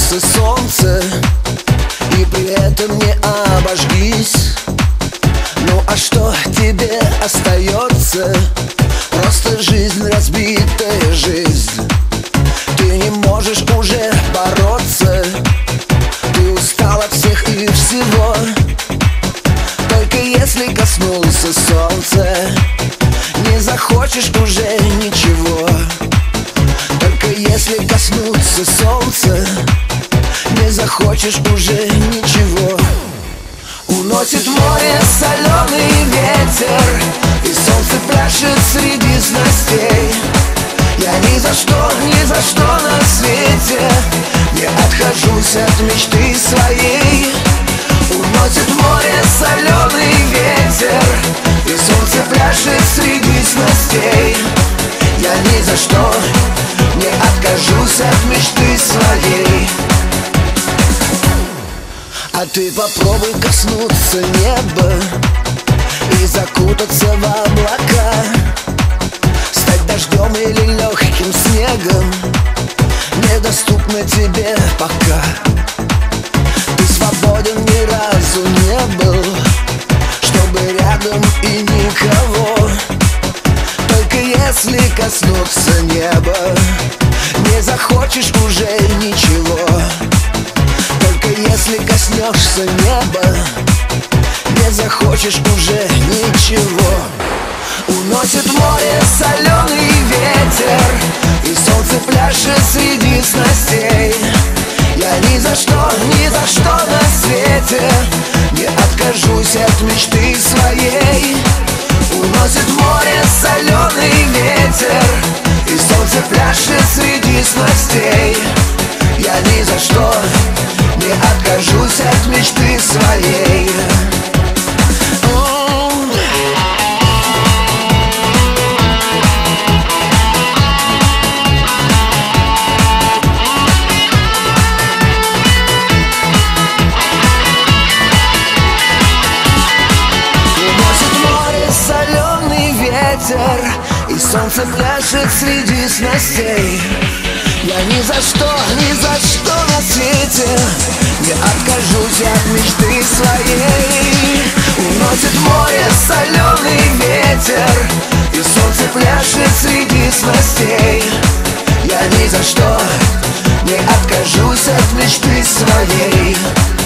коснулся солнца, и при этом не обожгись. Ну а что тебе остается? Просто жизнь, разбитая жизнь. Ты не можешь уже бороться, ты устал от всех и всего. Только если коснулся солнца, не захочешь уже ничего. Только если коснуться солнца, не захочешь уже ничего. Уносит море соленый ветер, и солнце пляшет среди снастей. Я ни за что на свете не откажусь от мечты своей. Уносит море соленый ветер, и солнце пляшет среди снастей. Я ни за что не откажусь от мечты своей. А ты попробуй коснуться неба и закутаться в облака, стать дождем или легким снегом, недоступно тебе пока. Ты свободен, ни разу не был, чтобы рядом и никого. Только если коснуться неба, не захочешь уже ничего. Только если коснешься неба, не захочешь уже ничего. Уносит море соленый ветер, и солнце пляшет среди снастей. Я ни за что на свете не откажусь от мечты своей. Уносит море соленый ветер, и солнце пляшет среди снастей. Я ни за что не откажусь от мечты своей. И солнце пляшет среди снастей. Я ни за что на свете не откажусь от мечты своей. Уносит море соленый ветер, и солнце пляшет среди снастей. Я ни за что не откажусь от мечты своей.